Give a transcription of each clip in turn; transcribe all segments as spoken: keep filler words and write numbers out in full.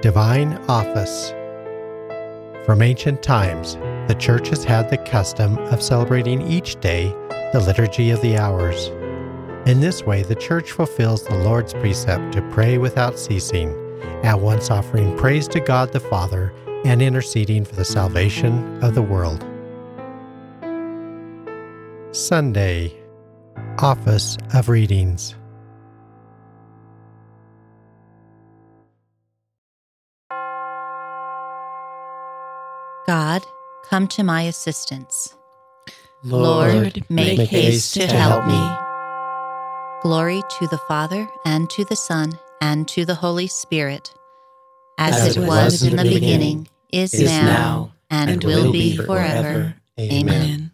Divine Office. From ancient times, the Church has had the custom of celebrating each day the Liturgy of the Hours. In this way, the Church fulfills the Lord's precept to pray without ceasing, at once offering praise to God the Father and interceding for the salvation of the world. Sunday, Office of Readings. God, come to my assistance. Lord, make, make haste to help me. me. Glory to the Father, and to the Son, and to the Holy Spirit, as, As it was in the beginning, is, is now, now, and, and will will be be forever. forever. Amen. Amen.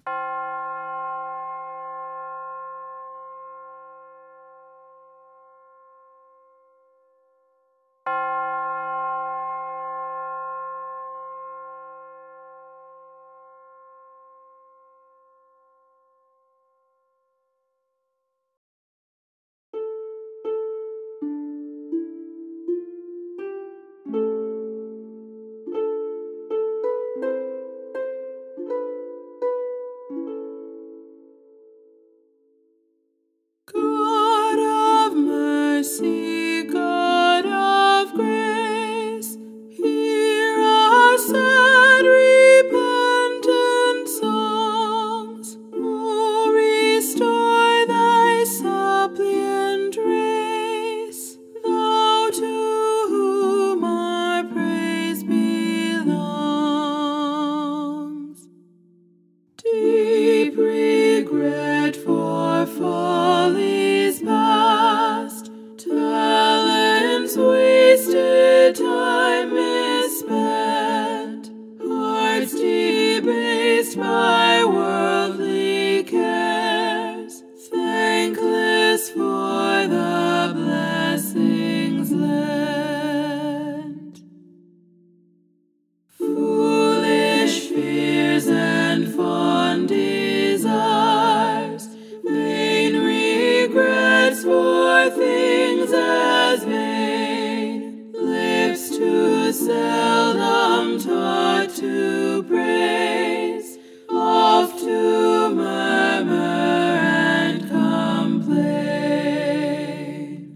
God of mercy, God of grace, hear our sad repentant songs. Oh, restore thy suppliant race, thou to whom our praise belongs. Deep regret for follies past, talents wasted, time misspent, hearts debased by worldly cares, thankless for the blessings lent. Foolish fears and fond desires, vain regrets for things as vain, lips too seldom taught to praise, oft to murmur and complain.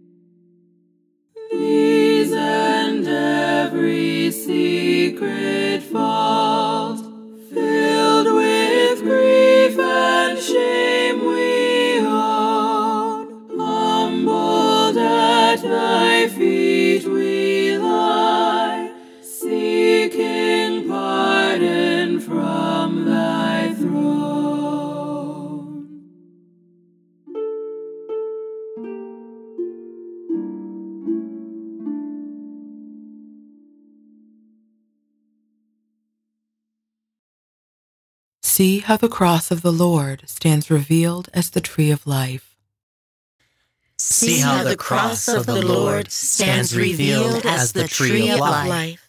These and every secret fault, filled with grief and shame we own, humbled at thy feet we lie, seeking pardon from thy throne. See how the cross of the Lord stands revealed as the tree of life. See how the cross of the Lord stands revealed as the tree of life.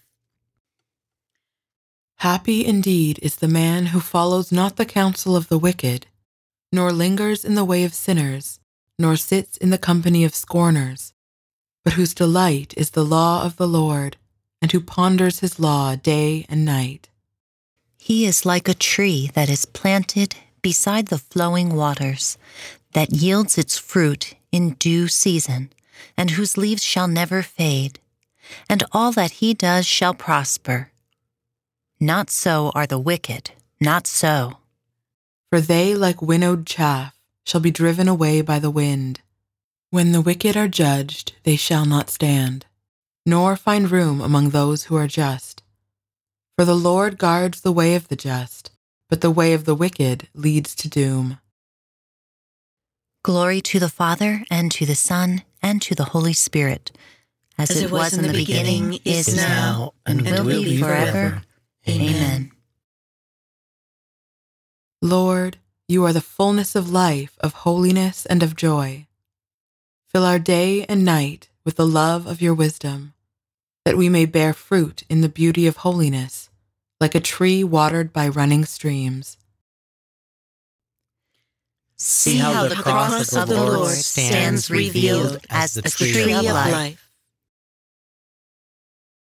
Happy indeed is the man who follows not the counsel of the wicked, nor lingers in the way of sinners, nor sits in the company of scorners, but whose delight is the law of the Lord, and who ponders his law day and night. He is like a tree that is planted beside the flowing waters, that yields its fruit in due season, and whose leaves shall never fade, and all that he does shall prosper. Not so are the wicked, not so. For they, like winnowed chaff, shall be driven away by the wind. When the wicked are judged, they shall not stand, nor find room among those who are just. For the Lord guards the way of the just, but the way of the wicked leads to doom. Glory to the Father, and to the Son, and to the Holy Spirit, as, As it was in the beginning, is now, and will be forever. Amen. Lord, you are the fullness of life, of holiness, and of joy. Fill our day and night with the love of your wisdom, that we may bear fruit in the beauty of holiness, like a tree watered by running streams. See how the cross of the Lord stands revealed as the tree of life.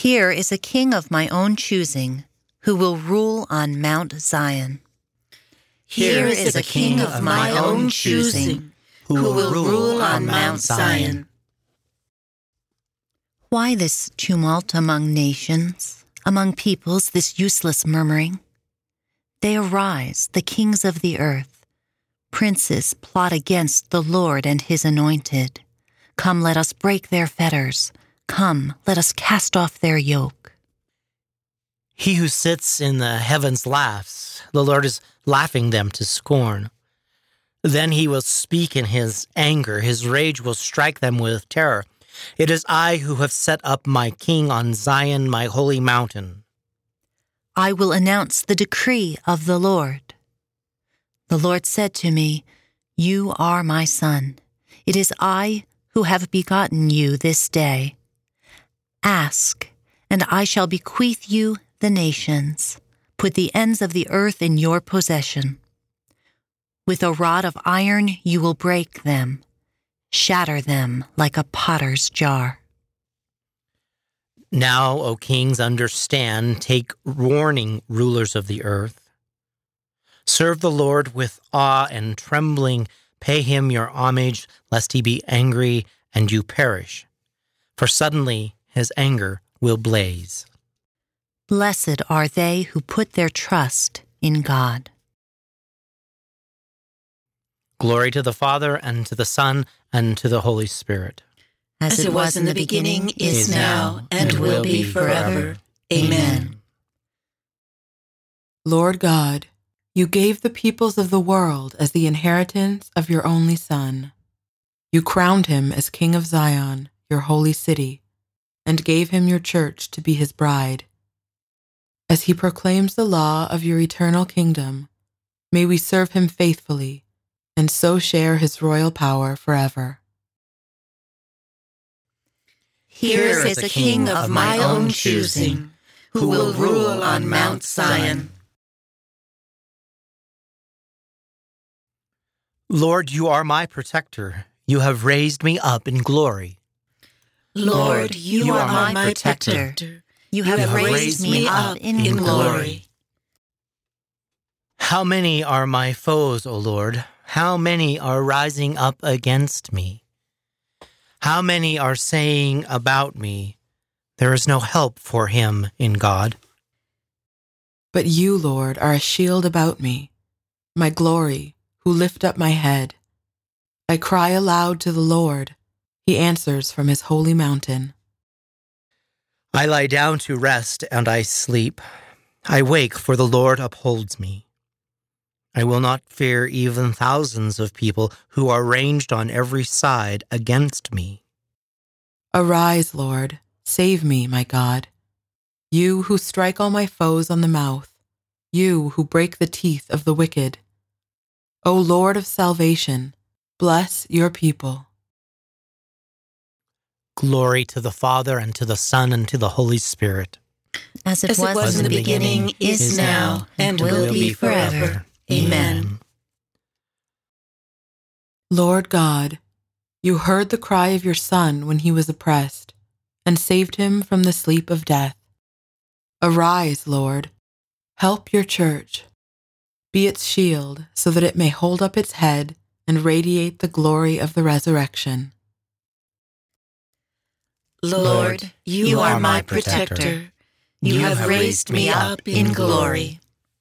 Here is a king of my own choosing, who will rule on Mount Zion. Here is a king of my own choosing, who will rule on Mount Zion. Why this tumult among nations, among peoples, this useless murmuring? They arise, the kings of the earth. Princes plot against the Lord and his anointed. Come, let us break their fetters. Come, let us cast off their yoke. He who sits in the heavens laughs. The Lord is laughing them to scorn. Then he will speak in his anger. His rage will strike them with terror. It is I who have set up my king on Zion, my holy mountain. I will announce the decree of the Lord. The Lord said to me, "You are my son. It is I who have begotten you this day. Ask, and I shall bequeath you the nations. Put the ends of the earth in your possession. With a rod of iron you will break them, shatter them like a potter's jar." Now, O kings, understand, take warning, rulers of the earth. Serve the Lord with awe and trembling. Pay him your homage, lest he be angry and you perish. For suddenly his anger will blaze. Blessed are they who put their trust in God. Glory to the Father, and to the Son, and to the Holy Spirit. As, As it was in the beginning, is now, and will be forever. Amen. Lord God, you gave the peoples of the world as the inheritance of your only Son. You crowned him as King of Zion, your holy city, and gave him your church to be his bride. As he proclaims the law of your eternal kingdom, may we serve him faithfully and so share his royal power forever. Here is a king of my own choosing, who will rule on Mount Zion. Lord, you are my protector. You have raised me up in glory. Lord, you, you are, are my protector. protector. You have, you have raised, raised me up in, in glory. glory. How many are my foes, O Lord? How many are rising up against me? How many are saying about me, "There is no help for him in God"? But you, Lord, are a shield about me, my glory, who lift up my head. I cry aloud to the Lord. He answers from his holy mountain. I lie down to rest and I sleep. I wake, for the Lord upholds me. I will not fear even thousands of people who are ranged on every side against me. Arise, Lord, save me, my God. You who strike all my foes on the mouth, you who break the teeth of the wicked. O Lord of salvation, bless your people. Glory to the Father, and to the Son, and to the Holy Spirit. As it, As was, it was in the beginning, beginning is now, and will be forever. Amen. Lord God, you heard the cry of your Son when he was oppressed, and saved him from the sleep of death. Arise, Lord, help your church. Be its shield, so that it may hold up its head and radiate the glory of the resurrection. Lord, you, you are my protector. protector. You, you have, have raised me up in glory.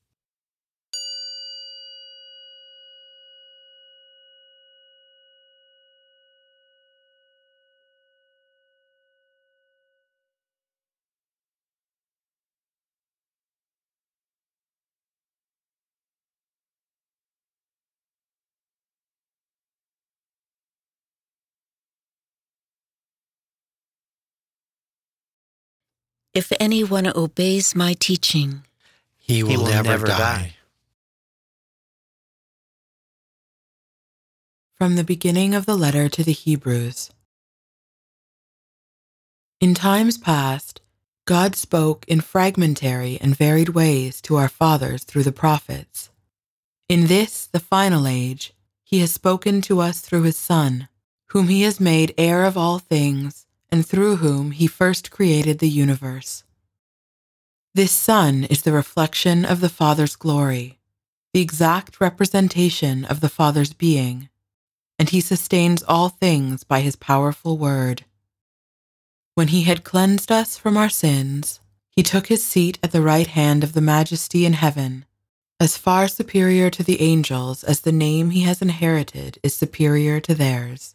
If anyone obeys my teaching, he will, he will never, never die. die. From the beginning of the letter to the Hebrews. In times past, God spoke in fragmentary and varied ways to our fathers through the prophets. In this, the final age, he has spoken to us through his Son, whom he has made heir of all things, and through whom he first created the universe. This Son is the reflection of the Father's glory, the exact representation of the Father's being, and he sustains all things by his powerful word. When he had cleansed us from our sins, he took his seat at the right hand of the Majesty in heaven, as far superior to the angels as the name he has inherited is superior to theirs.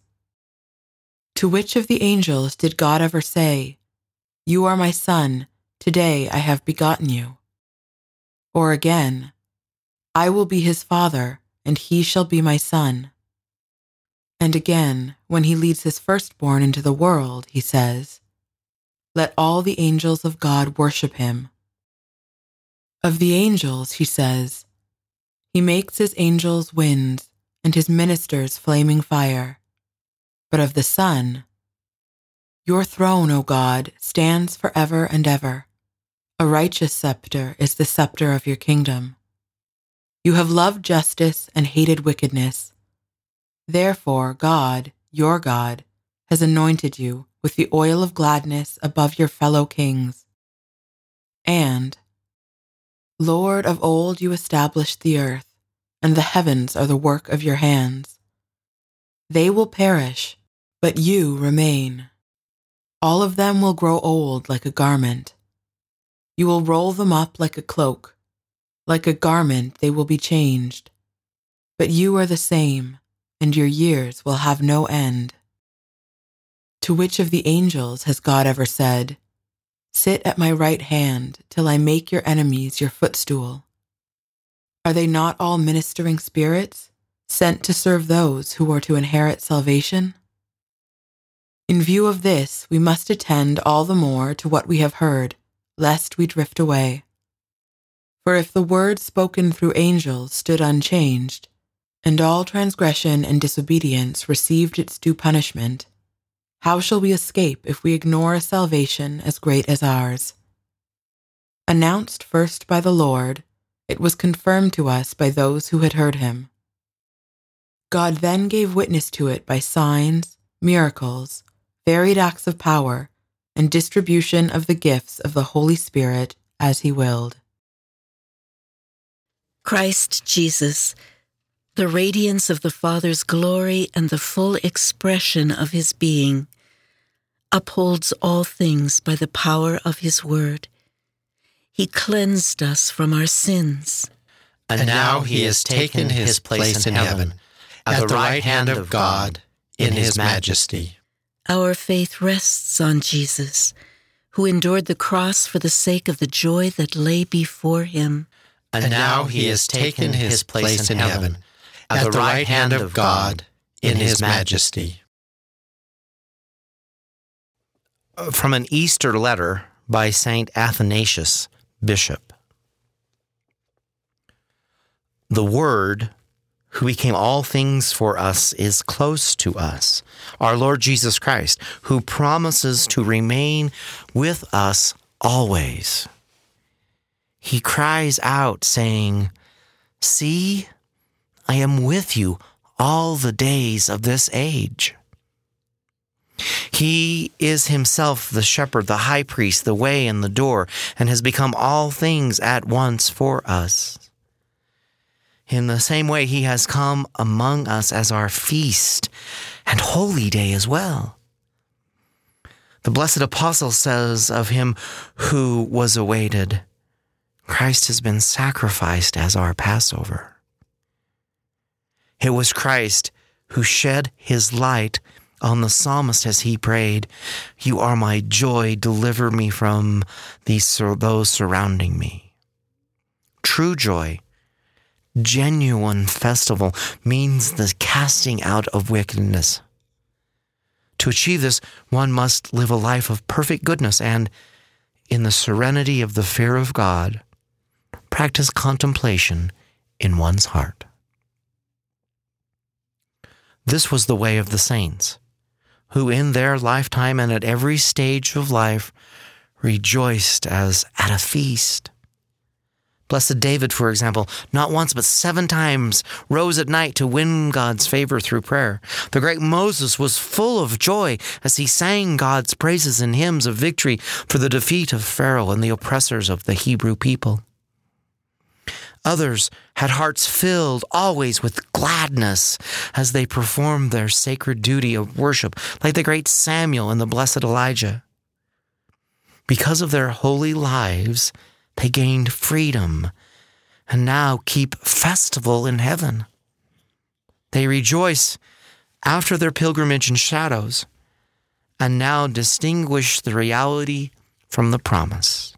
To which of the angels did God ever say, "You are my Son, today I have begotten you"? Or again, "I will be his Father, and he shall be my Son"? And again, when he leads his firstborn into the world, he says, "Let all the angels of God worship him." Of the angels, he says, "He makes his angels winds, and his ministers flaming fire." But of the Son, "Your throne, O God, stands forever and ever. A righteous scepter is the scepter of your kingdom. You have loved justice and hated wickedness. Therefore God, your God, has anointed you with the oil of gladness above your fellow kings." And, "Lord, of old you established the earth, and the heavens are the work of your hands. They will perish, but you remain. All of them will grow old like a garment. You will roll them up like a cloak. Like a garment they will be changed. But you are the same, and your years will have no end." To which of the angels has God ever said, "Sit at my right hand till I make your enemies your footstool"? Are they not all ministering spirits, sent to serve those who are to inherit salvation? In view of this, we must attend all the more to what we have heard, lest we drift away. For if the word spoken through angels stood unchanged, and all transgression and disobedience received its due punishment, how shall we escape if we ignore a salvation as great as ours? Announced first by the Lord, it was confirmed to us by those who had heard him. God then gave witness to it by signs, miracles, varied acts of power, and distribution of the gifts of the Holy Spirit as he willed. Christ Jesus, the radiance of the Father's glory and the full expression of his being, upholds all things by the power of his word. He cleansed us from our sins. And now he has taken his place in heaven, at the right hand of God, in his majesty. Our faith rests on Jesus, who endured the cross for the sake of the joy that lay before him. And now he has taken his place in heaven, at the right hand of God, in his majesty. From an Easter letter by Saint Athanasius, Bishop. The Word, who became all things for us, is close to us, our Lord Jesus Christ, who promises to remain with us always. He cries out, saying, "See, I am with you all the days of this age." He is himself the shepherd, the high priest, the way and the door, and has become all things at once for us. In the same way, he has come among us as our feast and holy day as well. The blessed apostle says of him who was awaited, "Christ has been sacrificed as our Passover." It was Christ who shed his light on the psalmist as he prayed, "You are my joy, deliver me from these those surrounding me." True joy, genuine festival, means the casting out of wickedness. To achieve this, one must live a life of perfect goodness and, in the serenity of the fear of God, practice contemplation in one's heart. This was the way of the saints, who in their lifetime and at every stage of life rejoiced as at a feast. Blessed David, for example, not once but seven times rose at night to win God's favor through prayer. The great Moses was full of joy as he sang God's praises in hymns of victory for the defeat of Pharaoh and the oppressors of the Hebrew people. Others had hearts filled always with gladness as they performed their sacred duty of worship, like the great Samuel and the blessed Elijah. Because of their holy lives, they gained freedom and now keep festival in heaven. They rejoice after their pilgrimage in shadows and now distinguish the reality from the promise.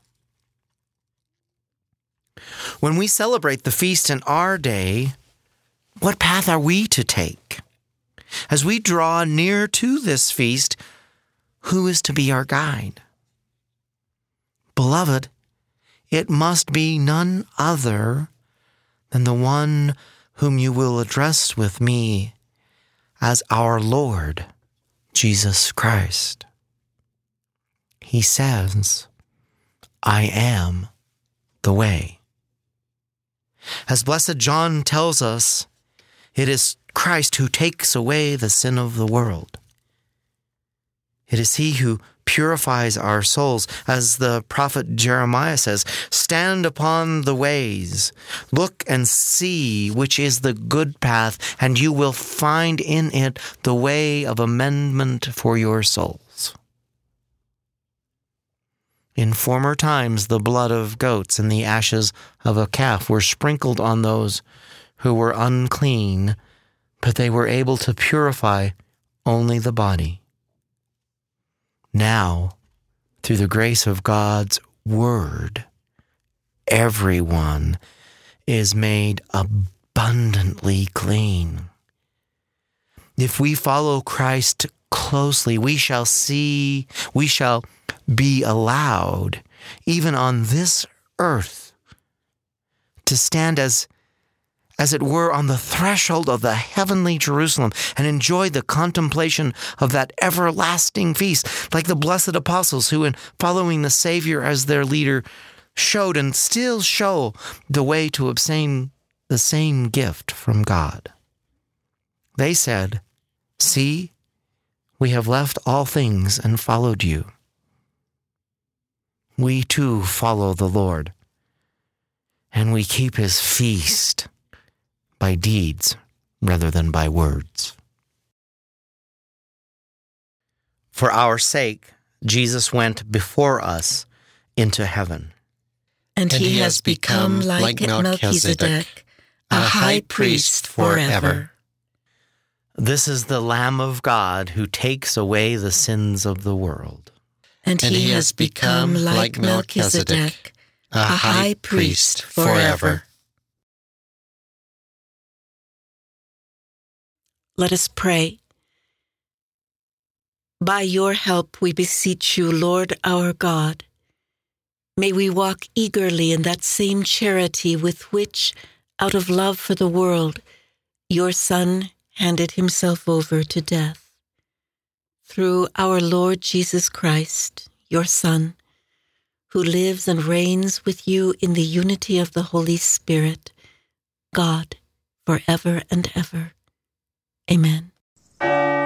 When we celebrate the feast in our day, what path are we to take? As we draw near to this feast, who is to be our guide? Beloved, it must be none other than the one whom you will address with me as our Lord, Jesus Christ. He says, I am the way. As Blessed John tells us, it is Christ who takes away the sin of the world. It is he who purifies our souls. As the prophet Jeremiah says, stand upon the ways, look and see which is the good path, and you will find in it the way of amendment for your souls. In former times, the blood of goats and the ashes of a calf were sprinkled on those who were unclean, but they were able to purify only the body. Now, through the grace of God's word, everyone is made abundantly clean. If we follow Christ closely, we shall see, we shall be allowed, even on this earth, to stand as as it were on the threshold of the heavenly Jerusalem and enjoy the contemplation of that everlasting feast, like the blessed apostles who, in following the Savior as their leader, showed and still show the way to obtain the same gift from God. They said, see, we have left all things and followed you. We too follow the Lord, and we keep his feast by deeds rather than by words. For our sake, Jesus went before us into heaven. And, and he, he has become, become like Melchizedek, a high priest forever. This is the Lamb of God who takes away the sins of the world. And, and he, he has become like Melchizedek, a high priest forever. Let us pray. By your help, we beseech you, Lord our God. May we walk eagerly in that same charity with which, out of love for the world, your Son handed himself over to death. Through our Lord Jesus Christ, your Son, who lives and reigns with you in the unity of the Holy Spirit, God, forever and ever. Amen.